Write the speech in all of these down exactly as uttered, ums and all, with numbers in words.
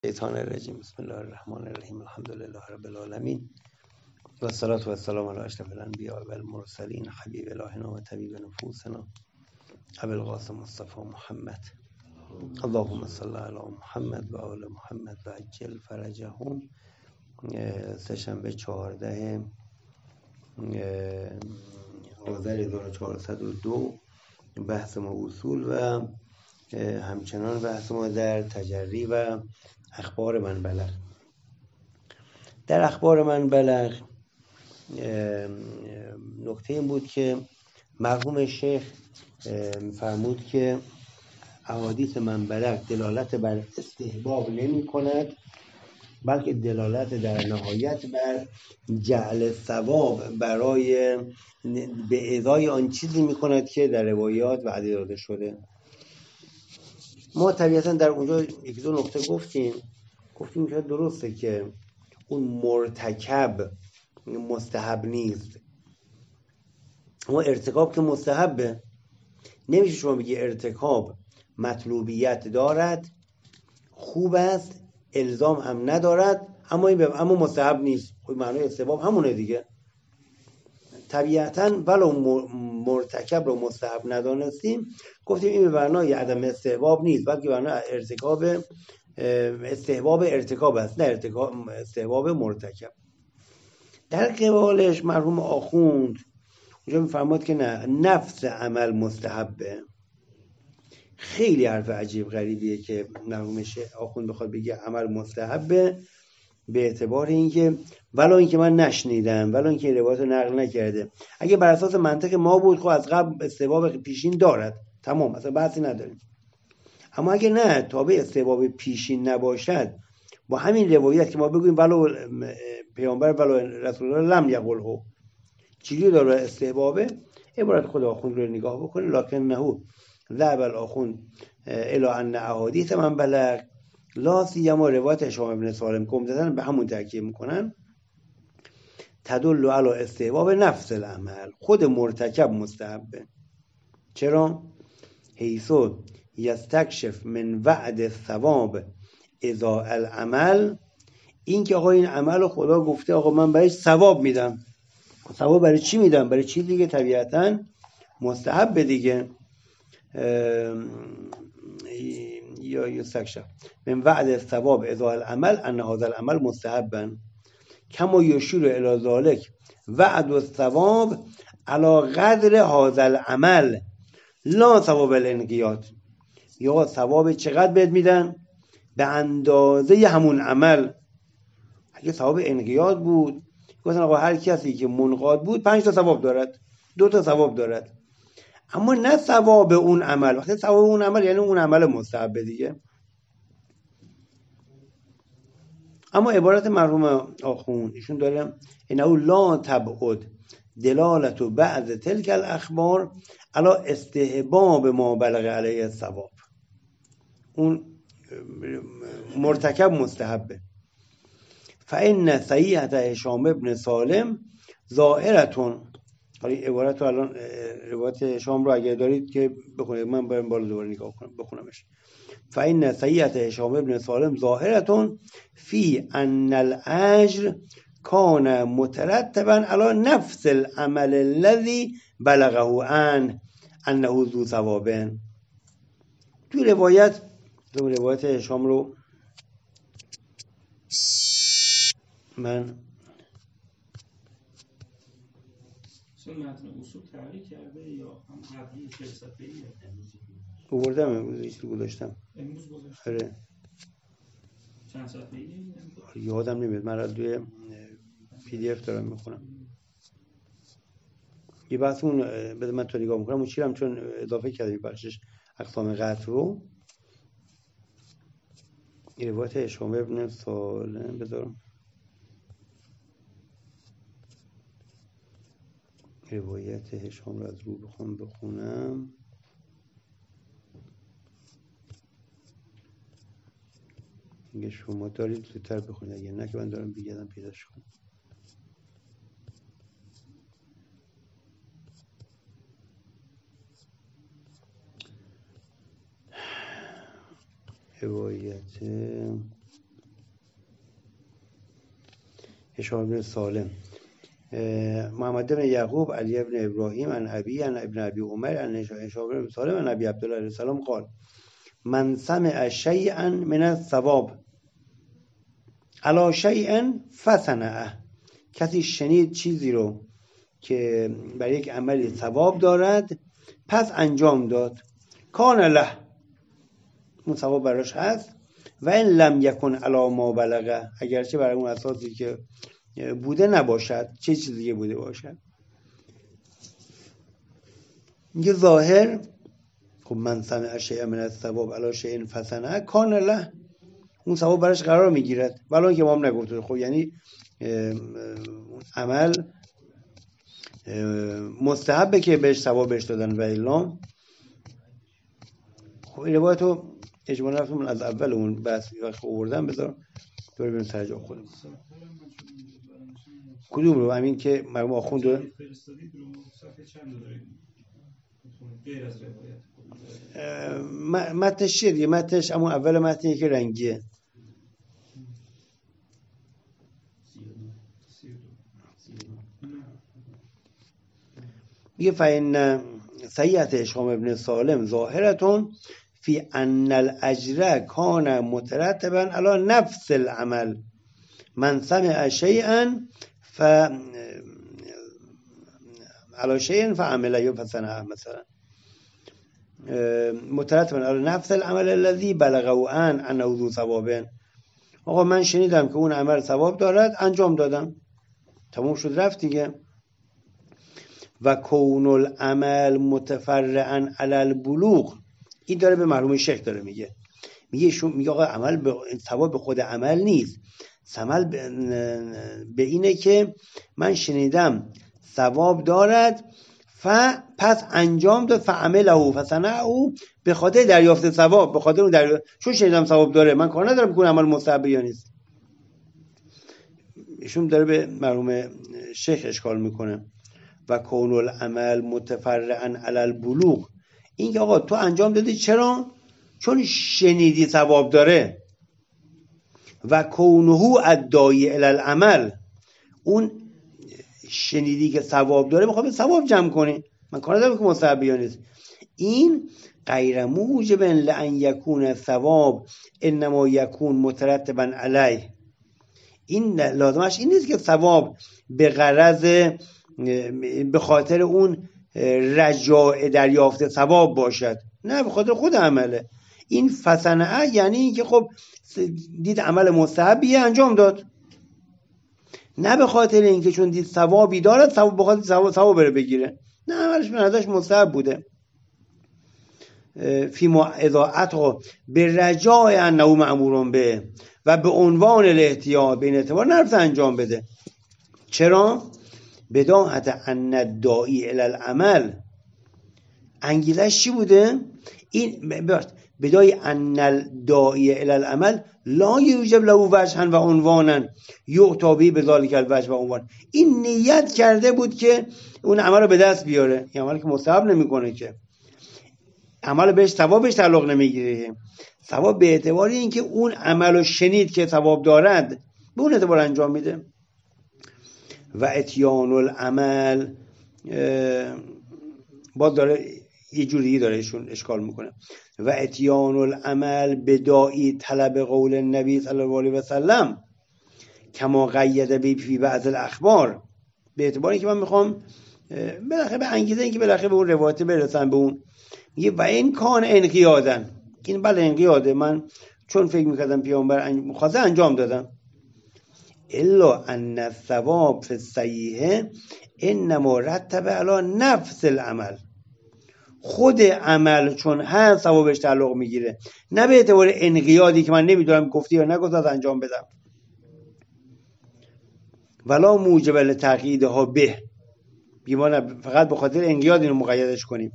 شیطان الرجیم. بسم الله الرحمن الرحیم. الحمد لله رب العالمین و الصلاة و السلام علی اشرف الانبیاء و المرسلین حبیب الهنا و طبیب نفوسنا ابی القاسم مصطفی محمد. اللهم صل علی محمد و آل محمد و عجل فرجهم. سه‌شنبه چهارده آذر هزار و چهارصد و دو بحث ما اصول و همچنان بحث ما در تجری و اخبار من بلغ. در اخبار من بلغ نکته این بود که مرحوم شیخ فرمود که احادیث من بلغ دلالت بر استحباب نمی کند، بلکه دلالت در نهایت بر جعل ثواب برای به ازای آن چیزی می کند که در روایات وعده داده شده. ما طبیعتا در اونجا یک دو نکته گفتیم گفتیم که درسته که اون مرتکب مستحب نیست، اما ارتکاب که مستحبه. نمیشه شما بگی ارتکاب مطلوبیت دارد، خوب است، الزام هم ندارد، اما این اما مستحب نیست. خب معنای استحباب همونه دیگه. طبیعتا ولو مرتکب رو مستحب ندانستیم گفتیم این به معنای عدم استحباب نیست، بلکه به معنای ارتکاب استحباب ارتکاب است، نه ارتکاب استحباب مرتکب. در قبالش مرحوم آخوند اونجا میفرماد که نه، نفس عمل مستحبه. خیلی حرف عجیب غریبیه که مرحوم آخوند بخواد بگه عمل مستحبه، به اعتبار اینکه ولو اینکه من نشنیدم، ولو اینکه روایت رو نقل نکرده. اگه بر اساس منطق ما بود خب از قبل استحباب پیشین دارد، تمام، اصلا بحثی نداریم. اما اگه نه، تابع استحباب پیشین نباشد، با همین روایت که ما بگویم ولو پیامبر ولو رسول الله لم یقله، چیزی داره استحبابه، عبارت خود آخوند رو نگاه بکنه. لکن نهو ذهب الاخوند الی ان احادیث من بلغ لا سیما روایت هشام ابن سالم که عمدتاً به همون تاکید میکنن تدل علی استحباب نفس العمل، خود مرتکب مستحبه. چرا؟ حیثو یستکشف من وعد الثواب اذا العمل، این که آقا این عمل خدا گفته آقا من برایش ثواب میدم. ثواب برای چی میدم؟ برای چیزی که طبیعتاً مستحب دیگه. یا یستکشف من وعد الثواب اذا العمل ان هذا العمل مستحبا کما یشیر الی ذلک وعد الثواب علی قدر هذا العمل لا ثواب الانقیاد. یا ثواب چقدر بهت میدن؟ به اندازه همون عمل. اگه ثواب انقیاد بود گفتن آقا هر کسی که منقاد بود پنج تا ثواب دارد، دو تا ثواب دارد. اما نه ثواب اون عمل. وقتی ثواب اون عمل یعنی اون عمل مستحب دیگه. اما عبارت مرحوم آخوند ایشون داره انه لا تبعد دلالت بعض تلک الاخبار علی استحباب ما بلغ علیه الثواب. اون مرتکب مستحبه. فان صحیحه هشام ابن سالم ظاهرتون. حالا عبارت رو الان روایت هشام رو اگه دارید که بخونید، من برم بالا دوباره نگاه کنم بخونمش. فإن صحیحه هشام ابن سالم ظاهرتون فی ان الاجر کان مترتبا علی نفس العمل الذي بلغه عن انه ذو ثواب. تو روایت تو روایت هشام رو من متن اصول تحریک کرده یا هم قبلی فلسفه‌ای آوردم امروز ایشون گذاشتم. امروز گذاشتم. آره. چند صفحه‌ای؟ یادم نمیاد، من از روی پی دی اف دارم میخونم. یه بحث اون بذار من تو نگاه میکنم اون چیرم، چون اضافه کردم بخشش اقسام قطع رو. این روایت هشام ابن سالم بذارم، روایت هشام رو از رو بخونم بخونم اگه شما دارید زودتر بخونید، اگه نه که من دارم بگردم پیداش کنم. روایت هشام بن سالم محمد بن یعقوب علی بن ابراهیم عن ابی عن ابن ابی عمر عن هشام بن سالم عن ابی عبدالله علیه السلام قال من سمع شیئا من الثواب علی شیء فصنعه، کسی شنید چیزی رو که برای یک عملی ثواب دارد پس انجام داد، کان له، اون ثواب براش هست، و این لم یکن علی ما بلغه، اگرچه برای اون اساسی که بوده نباشد، چه چیزی دیگه بوده باشد. یه ظاهر خب من سمع شیء من الثواب علی شیء فصنعه کان له، اون ثواب براش قرار میگیرد، ولی که ما هم نگفته. خب یعنی عمل مستحبه که بهش ثواب بهش دادن و الا. خب این روایتو اجمالا رفتم از اول اون بحث وقت آوردم، بذار دوباره بریم سر جا خودمون. کدوم رو؟ همین که مرحوم آخوند رو فرستادید رو صفحه چند دارید غیر از روایت متنش چیه دیگه؟ متنش اما اول متنی که رنگیه میگه فإن سیئت هشام ابن سالم ظاهرتون فی ان الاجر کان مترتبا علی نفس العمل من سمع شیئا ف علی شیء فعمله یا فصنعه، مثلا مترتبا علی نفس العمل الذي بلغه عن انه ذو ثواب. آقا من شنیدم که اون عمل ثواب دارد، انجام دادم، تموم شد رفت دیگه. و کون العمل متفرعا علی البلوغ، این داره به مرحوم شیخ داره میگه، میگه شو میگه آقا عمل به ثواب به خود عمل نیست، عمل به اینه که من شنیدم ثواب دارد ف پس انجام داد، فعمله فصنعه، به خاطر دریافت ثواب، به خاطر اون دریافت، چون شنیدم ثواب داره من کار ندارم که عمل مستحب یا نیست. ایشون داره به مرحوم شیخ اشکال میکنه. و کون العمل متفرعا علی البلوغ، این که آقا تو انجام دادی چرا؟ چون شنیدی ثواب داره. و کونه الداعی الی العمل، اون شنیدی که ثواب داره میخواد به ثواب جمع کنی، من کار ندارم که مستحب یا نیست. این غیر موجب لان یکون ثواب انما یکون مترتبا علیه، این لازمش این نیست که ثواب به غرض به خاطر اون رجاء دریافت ثواب باشد، نه، به خاطر خود عمله. این فصنعه یعنی این که خب دید عمل مستحبیه انجام داد، نه به خاطر اینکه چون دید ثوابی دارد ثواب به خاطر ثواب ثواب بره بگیره، نه، عملش به نظرش مستحب بوده. فی ما اضاعت به رجاء انه مأمور به، و به عنوان الاحتیاط به این اعتبار نرفت انجام بده. چرا؟ بداهت ان الداعی الی العمل، انگیزش چی بوده؟ این بدای ان الداعی الی العمل لا یوجب له وجها و عنوانا یعطی به بذلک الوجه و عنوان، این نیت کرده بود که اون عمل رو به دست بیاره، این عمل که مستحب نمیکنه، که عمل بهش ثوابش تعلق نمیگیره، ثواب به اعتبار اینکه اون عمل رو شنید که ثواب دارد به اون اعتبار انجام میده. و اتیان العمل باز داره یه جور دیگه داره ایشون اشکال میکنه. و اتیان العمل بدائی طلب قول النبی صلی الله علیه و سلم کما قید به فی بعض الاخبار، به اعتباری که من میخوام بالاخره به انگیزه اینکه بالاخره به اون روایت برسن به اون، میگه و این کان انقیادن، این بله انقیاده، من چون فکر میکردم پیامبر مخواصه انجام دادم. الا ان الثواب فی الصحیح انما رتب علی نفس العمل، خود عمل چون هر ثوابش تعلق میگیره، نه به اعتبار انقیادی که من نمیدونم گفتی یا نگفت از انجام بدم. ولا موجب لتقییدها به، بیمان فقط به خاطر انقیاد اینو مقیدش کنیم.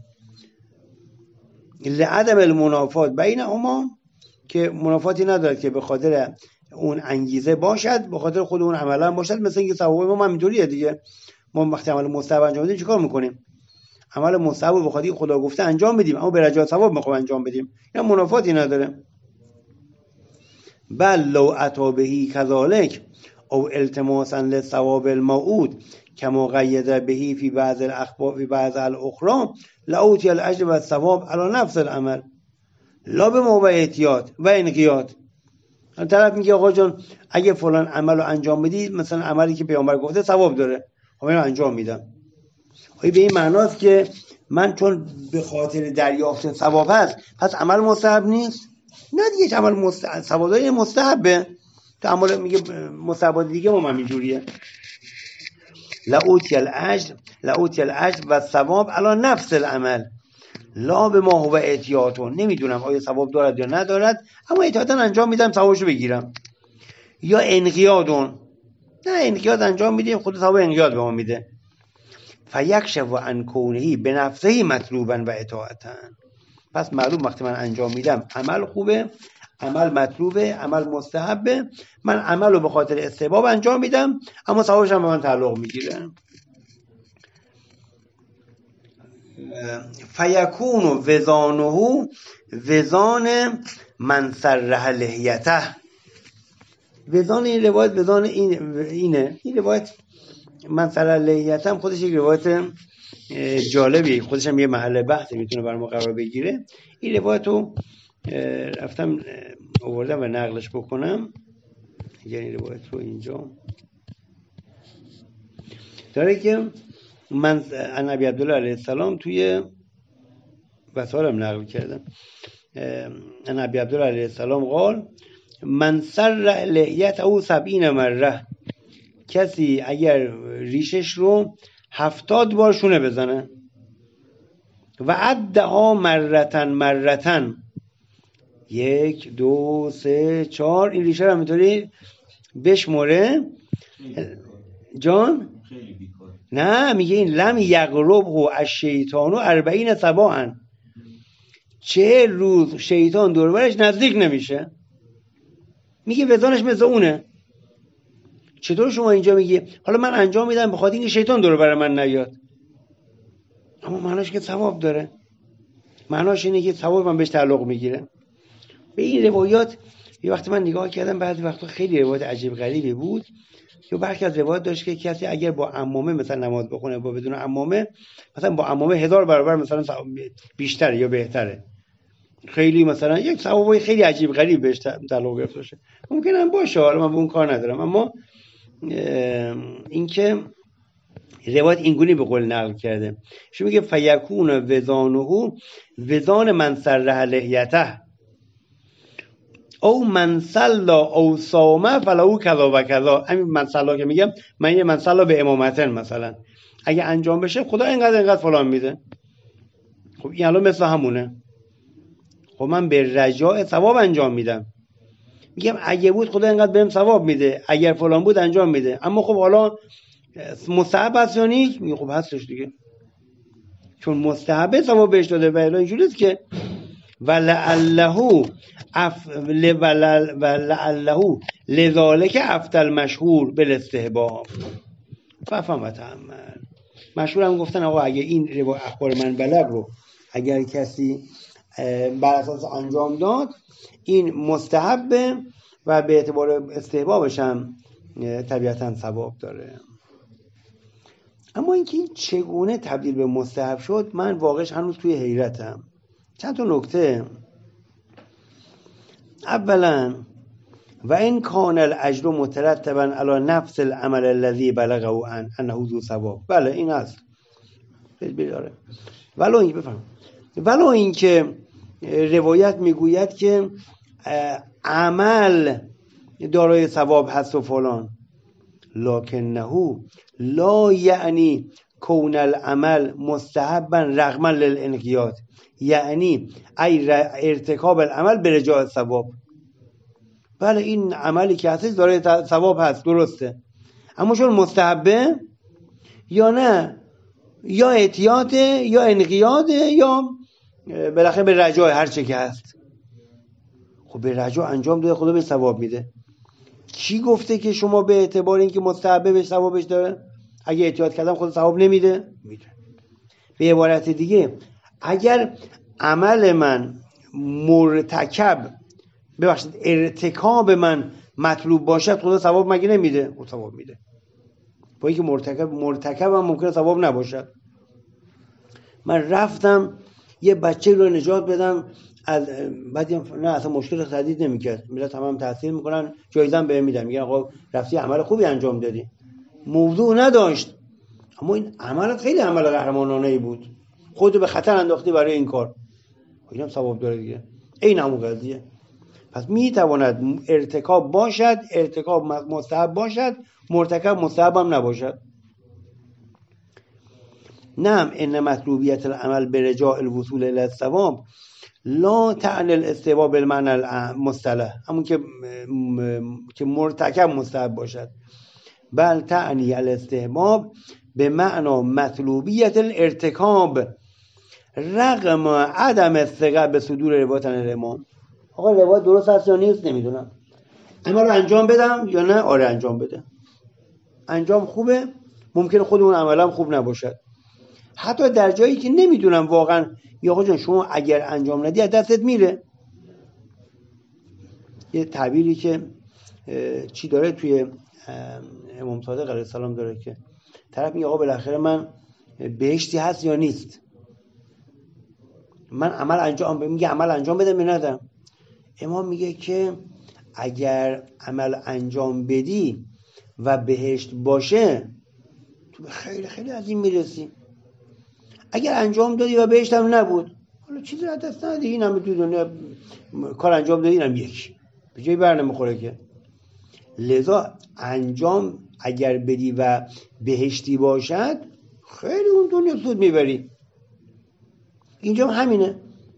لعدم المنافات بینهما، که منافاتی ندارد که به خاطر اون انگیزه باشد، به خاطر خود اون عمل هم باشد. مثل اینکه ثواب ما همینطوریه دیگه، ما وقتی عمل مستحب انجام بدیم چیکار میکنیم؟ عمل مستحب به خاطر خدا گفته انجام بدیم، اما به رجای ثواب میخوام انجام بدیم، یا منافاتی نداره. بل لو اتى به کذالک، او التماسا للثواب الموعود کما قید بهی فی بعض الاخبار فی بعض الاخرى لأوتی الاجر و الثواب علی نفس العمل لا به موقع احتیاط و انقیاد. طرف میگه آقا جان اگه فلان عمل رو انجام بدی، مثلا عملی که پیامبر گفته ثواب داره، خب اینو انجام میدم. آیا به این معناست که من چون به خاطر دریافت ثواب هست پس عمل مستحب نیست؟ نه دیگه، عمل مستحب ثواب داره مستحبه. تو عمل میگه مستحبات دیگه ما اینجوریه. لأوتی الاجر لأوتی الاجر و ثواب علی نفس العمل لا به ما هو احتیاطون. نمیدونم آیا ثواب دارد یا ندارد، اما احتیاطاً انجام میدم ثوابشو بگیرم. یا انقیادون، نه انقیاد انجام میدیم خود ثواب انقیاد به ما میده. فیکشف عن کونه بنفسه مطلوبا و اطاعتا. پس معلوم وقتی من انجام میدم عمل خوبه، عمل مطلوبه، عمل مستحبه، من عمل رو به خاطر استحباب انجام میدم اما ثوابش هم به من تعلق میگیره. فیکون وزانه وزان من سرح لحیته. وزان این روایت وزان این اینه این روایت من سرح لحیته هم خودش یک روایت جالبی، خودش هم یه محل بحثی میتونه بر ما قرار بگیره. این روایت رو رفتم آوردم و نقلش بکنم. یعنی روایت رو اینجا داره که من ان ابی عبدالله علیه السلام توی وسائلم نقل کردم. ان ابی عبدالله علیه السلام قال من سر لحیت او سبعین مره. کسی اگر ریشش رو هفتاد بار شونه بزنه و عدها مرتن مرتن، یک دو سه چهار، این ریشه رو همینطوری بشموره. جان نه میگه این لم یقربه الشیطان اربعین صباحا، چهل روز شیطان دور برش نزدیک نمیشه. میگه وزنش مثل اونه. چطور شما اینجا میگی حالا من انجام میدم بخاطر اینکه شیطان دور بر من نیاد، اما معناش که ثواب داره، معناش اینه که ثواب من بهش تعلق میگیره. به این روایات یه وقتی من نگاه کردم بعضی وقتا خیلی روایت عجیب غریبی بود. یا برخی از روایات داشت که کسی اگر با عمامه مثلا نماز بخونه با بدون عمامه، مثلا با عمامه هزار برابر مثلا بیشتره یا بهتره. خیلی مثلا یک ثوابای خیلی عجیب غریب بهش تعلق گرفته باشه. ممکنه هم باشه، حالا من به اون کار ندارم، اما اینکه روایت اینگونه به قول نقل کرده شو میگه فیکون وزانه وزان من سرح لحیته او من صلا او صام فلهو کذا و کذا. همین من صلا که میگم من یه من صلا به امامتن مثلا اگه انجام بشه خدا اینقدر اینقدر فلان میده. خب این الان مثل همونه. خب من به رجاء ثواب انجام میدم، میگم اگه بود خدا اینقدر بهم ثواب میده، اگر فلان بود انجام میده. اما خب حالا مستحب هست یا نیست؟ میگه خب هستش دیگه، چون مستحبه ثواب بهش داده. و الا اینجوریست که ولعله اف ولعله لذالک افتل مشهور بالاستحباب ففهم و تأمل. مشهور هم گفتن آقا اگه این روایت اخبار من بلغ رو اگر کسی بر اساس انجام داد این مستحبه و به اعتبار استحبابش هم طبیعتا ثواب داره. اما اینکه این چگونه تبدیل به مستحب شد من واقعش هنوز توی حیرتم. چند تا نکته. اولا و این کان الاجر مترتبا علی نفس العمل الذي بلغه عن انه ذو ثواب. بله این هست بیاره. ولو این بفهم ولو این که روایت میگوید که عمل دارای ثواب هست و فلان، لکنه لا یعنی کون العمل مستحبا رغما للانقیاد، یعنی ای ارتکاب العمل به رجاء ثواب. بله این عملی که هست دارای ثواب هست، درسته، اما چون مستحبه یا نه، یا احتیاطه یا انقیاده یا بالاخره به رجاء هر چه که هست. خب به رجاء انجام داده خدا به ثواب میده. کی گفته که شما به اعتبار اینکه مستحبه به ثوابش داره اگه احتیاط کردم خدا ثواب نمیده؟ میده. به عبارت دیگه اگر عمل من مرتکب ببخشید ارتکاب من مطلوب باشد خدا ثواب مگه نمیده؟ خدا ثواب میده. با اینکه مرتکب مرتکب هم ممکنه ثواب نباشد. من رفتم یه بچه رو نجات بدم از بعدی نه اصلا مشکل تهدید نمیکرد، ملت هم, هم تحصیل میکنن، جایزه هم بهم میدن، میگن آقا رفتی عمل خوبی انجام دادی. موضوع نداشت، اما این عمل خیلی عمل قهرمانانه‌ای بود، خودت به خطر انداختی برای این کار، اینم ثواب داره دیگه. این همون قضیه. پس میتواند ارتکاب باشد، ارتکاب مستحب باشد، مرتکب مستحب هم نباشد. نعم ان مطلوبیت العمل برجاء الوصول الى الثواب لا تعني الاستحباب بالمعنى المصطلح، همون که که مرتکب مستحب باشد، بل تعني الاستحباب به معنی مطلوبیت الارتکاب رغم عدم الثقه به صدور روایت الامام. آقا روایت درست هست یا نیست نمیدونم، اما رو انجام بدم یا نه؟ آره انجام بده. انجام خوبه، ممکنه خود اون عملم خوب نباشد، حتی در جایی که نمیدونم واقعا یا آقا جان شما اگر انجام ندی از دستت میره. یه تعبیری که چی داره توی امام صادق علیه السلام داره که طرف میگه آقا بالاخره من بهشتی هست یا نیست، من عمل انجام میگه عمل انجام بدم یا ندم. امام میگه که اگر عمل انجام بدی و بهشت باشه تو خیلی خیلی از این میرسی، اگر انجام دادی و بهشت هم نبود حالا چیزی را دست ندی، این هم تو دنیا کار انجام دادی، این هم یکی به جای بر نمیخوره که. لذا انجام اگر بدی و بهشتی باشد خیلی اون دنیا سود میبری. اینجا همینه،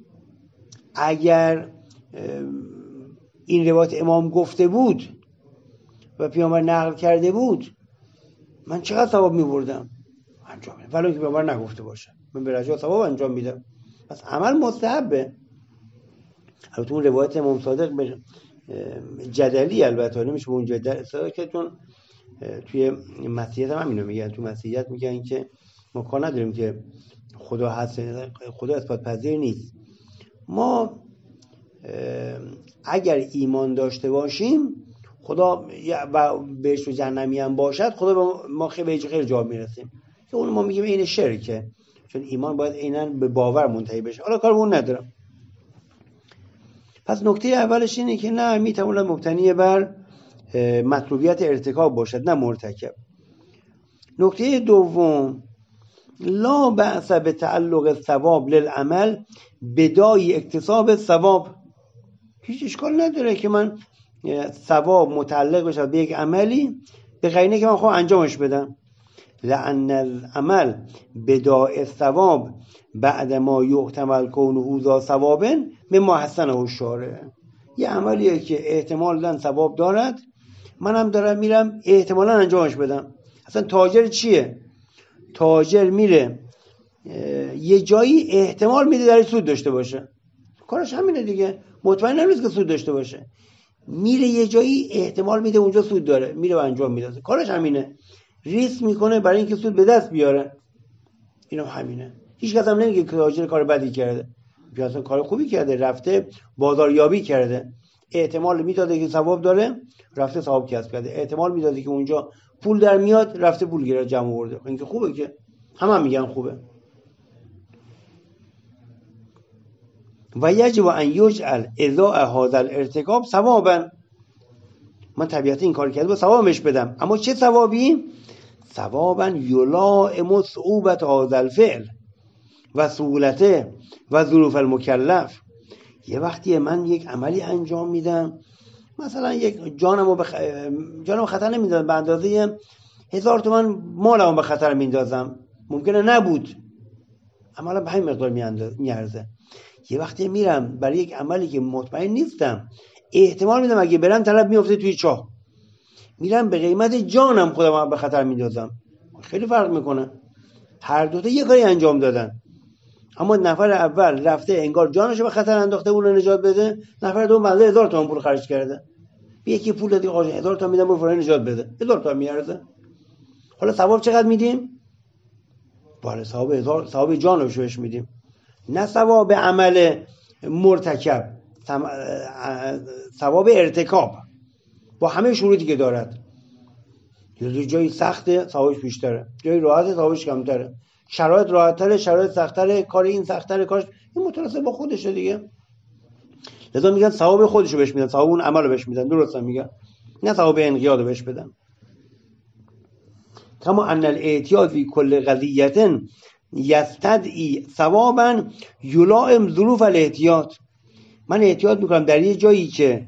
اگر این روایت امام گفته بود و پیامبر نقل کرده بود من چقدر ثواب میبردم انجام میدم، ولی که پیامبر نگفته باشه من به رجا ثواب انجام میدم. پس عمل مستحبه. البته اون روایت امام صادق جدلی البته نمیشه اون جدل استفاده که چون توی مسیحیت هم همینو میگن، تو مسیحیت میگن که ما کار نداریم که خدا هست، خدا اثبات پذیر نیست. ما اگر ایمان داشته باشیم خدا و بهشت و جهنمی هم باشد خدا به ما خیلی خیلی جا میرسیم که اون ما میگیم این شرکه، چون ایمان باید عیناً به باور منتهی بشه. حالا کار به اون ندارم. پس نکته اولش اینه که نه میتواند مبتنی بر مطلوبیت ارتکاب باشد نه مرتکب. نکته دوم لا بأس به تعلق الثواب للعمل بدای اکتساب الثواب. هیچ اشکال نداره که من ثواب متعلق بشه به یک عملی به قرینه که من خواهم انجامش بدم. لأن العمل بدای الثواب بعد ما یحتمل کونه ذا ثواب مما حسنه الشارع. یه عملیه که احتمالاً ثواب دارد، منم دارم میرم احتمالاً انجامش بدم. اصلا تاجر چیه؟ تاجر میره یه جایی احتمال میده در سود داشته باشه، کارش همینه دیگه، مطمئن نیست که سود داشته باشه، میره یه جایی احتمال میده اونجا سود داره میره و انجام میده، کارش همینه، ریسک میکنه برای اینکه سود به دست بیاره. اینا همینه. هیچ کس هم نمیگه که تاجر کار بدی کرده، اصلا کار خوبی کرده، رفته بازاریابی کرده، احتمال میداده که ثواب داره رفته ثواب کسب کرده، احتمال میداده که اونجا پول در میاد رفته پول گیره جمع آورده. این که خوبه، که همه هم میگن خوبه. و یجب ان یجعل اذا هذا الارتکاب ثوابا. من طبیعتا این کار کرده با ثوابش بدم، اما چه ثوابی؟ ثوابا یلائم صعوبت هذا الفعل و سهولته و ظروف المکلف. یه وقتی من یک عملی انجام میدم، مثلا یک جانمو بخ... جانمو خطر نمیندازم، به اندازه هزار تومان مالمو به خطر میندازم، ممکنه نبود، عملا به همین مقدار میارزه. یه وقتی میرم برای یک عملی که مطمئن نیستم، احتمال میدم اگه برم طرف میفته توی چاه، میرم به قیمت جانم خودم به خطر میندازم، خیلی فرق میکنه. هر دوتا یه کاری انجام دادن، اما نفر اول رفته انگار جانشو به خطر انداخته اون رو نجات بده، نفر دوم بنده هزار تومان پول خرج کرده، به یکی پول دادی آقا هزار تومان میدم برو فلان نجات بده، هزار تومان میارزه. حالا ثواب چقدر میدیم؟ بالا ثواب هزار، ثواب جانو بهش میدیم، نه ثواب عمل مرتکب، ثواب ارتکاب. با همه شروطی که دارد. جایی سخته ثوابش بیشتره، جایی راحته ثوابش کمتره، شرایط راحت‌تره شرایط سخت‌تره، کار این سخت‌تره کارش این متناسب با خودشه دیگه. لذا میگن ثواب خودشو بهش میدن، ثواب اون عملو بهش میدن. درست میگن، نه ثواب انقیادو بهش بدن. کما ان الاعتیاد فی کل قضیه یستدعی ثوابا یلائم ظروف الاحتیاط. من احتیاط میکنم در یه جایی که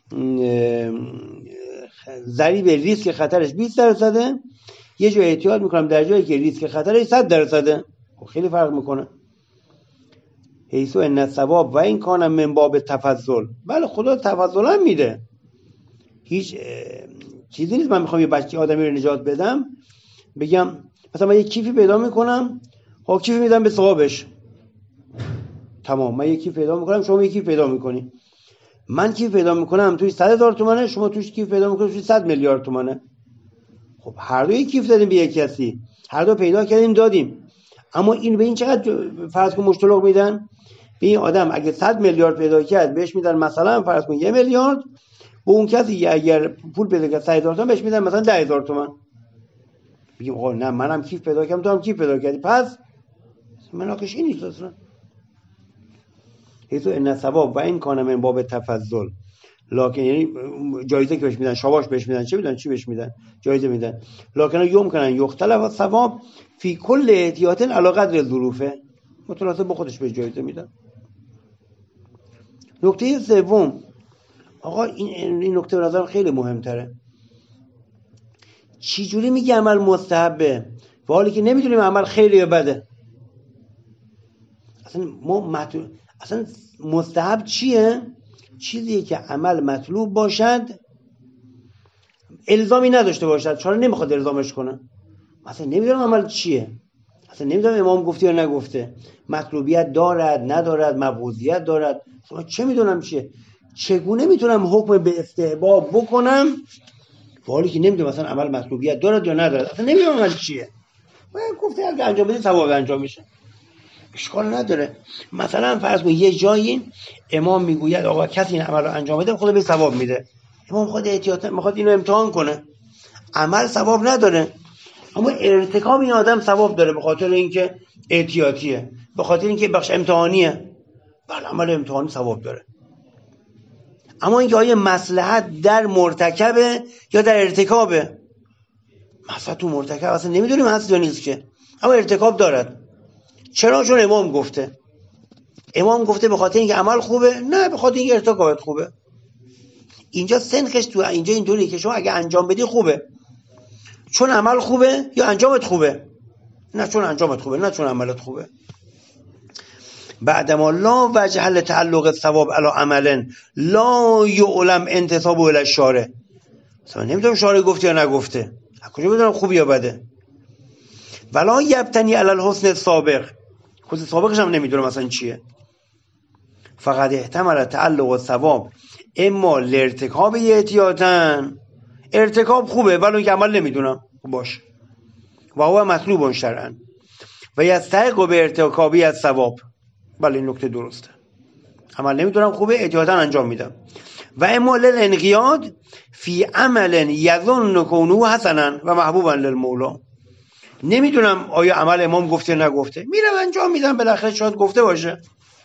ضریب ریسک خطرش بیست درصده، یه جای احتیاط میکنم در جایی که ریسک خطرش صد درصده. خیلی فرق میکنه. حیث ان الثواب و این کان من باب تفضل. بله خدا تفضل هم میده، هیچ چیزی نیست من میخوام یه بچه آدمی رو نجات بدم بگم مثلا من یه کیفی پیدا میکنم ها کیف میدم به صاحبش، تمام. من یه کیف پیدا میکنم شما یه کیف پیدا میکنی، من کیف پیدا میکنم توی صد هزار تومنه، شما توش کیف پیدا میکنید توی صد میلیارد تومنه. خب هر دو یک کیف دادیم به یک کسی، هر دو پیدا کردیم دادیم، اما این به این چقدر فرض کن مشتلق میدن به این آدم؟ اگه صد میلیارد پیدا کرد بهش میدن مثلا فرض کن یه میلیارد، به اون کسی اگر پول پیدا کرد صد هزار تومان بهش میدن مثلا ده هزار تومان. میگیم آقا نه منم کیف پیدا کردم تو هم کیف پیدا کردی، پس مناقشه این نیست اصلا. حیث ان ثواب و این کان من باب تفضل، لکن یعنی جایزه که بهش میدن، شاباش بهش میدن، چه میدن چی بهش میدن، جایزه میدن. لکن یوم کنن یختلف ثواب فی کل احتیاط علی قدر ظروفه، متناسب با خودش بهش جایزه میدن. نکته سوم، آقا این این نکته به نظرم خیلی مهمتره. چی جوری میگه عمل مستحبه و حالی که نمیدونیم عمل خیلی یا بده؟ اصلا ما مطلوب اصلا مستحب چیه؟ چیزیه که عمل مطلوب باشد الزامی نداشته باشد، چرا نمیخواد الزامش کنه. مثلا نمیدونم عمل چیه، اصلا نمیدونم امام گفته یا نگفته، مطلوبیت دارد ندارد، مبعوضیت دارد، اصلا چه میدونم چیه. چگونه میتونم حکم به استحباب بکنم و حالی که نمیدونم مثلا عمل مطلوبیت دارد یا ندارد، اصلا نمیدونم عمل چیه. من گفته اگه انجام بدی ثواب انجام میشه، اشکال نداره. مثلا فرض کن یه جایی امام میگوید آقا کسی این عمل رو انجام بده خدا به ثواب میده، امام خود احتیاط میخواد اینو امتحان کنه، عمل ثواب نداره اما ارتکاب این آدم ثواب داره به خاطر اینکه احتیاطیه، به خاطر اینکه بخش امتحانیه، بله عمل امتحانی ثواب داره. اما اینکه آیا مصلحت در مرتکبه یا در ارتکابه؟ مثلا تو مرتکب اصلا نمیدونیم هست یا نیست که، اما ارتکاب دارد. چرا؟ چون امام گفته. امام گفته به خاطر اینکه عمل خوبه؟ نه، به خاطر اینکه ارتکابت خوبه. اینجا سنخش تو اینجا اینطوریه که شما اگه انجام بدی خوبه، چون عمل خوبه یا انجامت خوبه؟ نه چون انجامت خوبه، نه چون عملت خوبه. بعدما لا وجه لتعلق الثواب علی عمل لا یعلم انتسابه الی الشارع. مثلا نمیدونم شارع گفته یا نگفته، از کجا بدونم خوبه یا بده؟ ولا یبتنی علی الحسن السابق، خود سابقش هم نمیدونم مثلا چیه. فقط احتمال تعلق الثواب اما لارتکاب احتیاطاً، ارتکاب خوبه ولی اینکه عمل نمیدونم باشه و هو مطلوب شرعاً و یستحق به ارتکابی از ثواب. بله این نکته درسته، عمل نمیدونم خوبه احتیاطاً انجام میدم. و اما للانقیاد فی عمل یظن کونه حسنا و محبوبا للمولا، نمیدونم آیا عمل امام گفته نگفته، میرم انجام میدم، بالاخره شاید گفته باشه،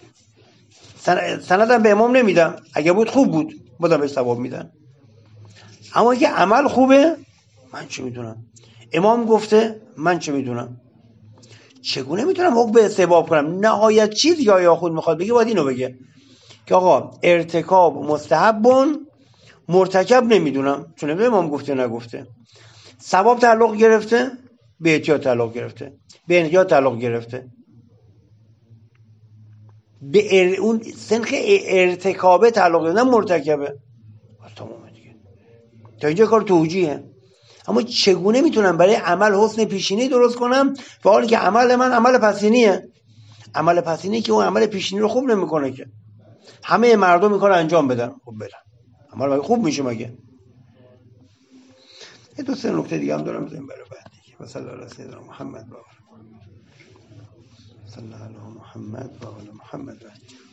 سندم به امام نمیدم، اگه بود خوب بود بازم بهش ثواب میدن. اما اگه عمل خوبه من چه میدونم، امام گفته من چه میدونم، چگونه میتونم حکم به استحباب کنم؟ نهایت چیزی یا یا خود میخواد بگه باید اینو بگه که آقا ارتکاب مستحبون، مرتکب نمیدونم چون نمیدونم امام گفته نگفته. ثواب تعلق گرفته به احتیاط تعلق گرفته، به انقیاد تعلق گرفته، به ار... اون سنخ ارتکابه تعلق گرفته، نه مرتکبه. تمامه دیگه، تا اینجا کار توجیهه. اما چگونه میتونم برای عمل حسن پیشینی درست کنم و حالی که عمل من عمل پسینیه؟ عمل پسینی که اون عمل پیشینی رو خوب نمیکنه که همه مردم این کار انجام بدن، خب بدن عمل مگه خوب میشه مگه؟ یه دو سه نکته دیگه هم دارم بزنیم برای بعد دیگه. و صلی الله علی سیدنا محمد و آله صلی الله علی محمد و آله محمد.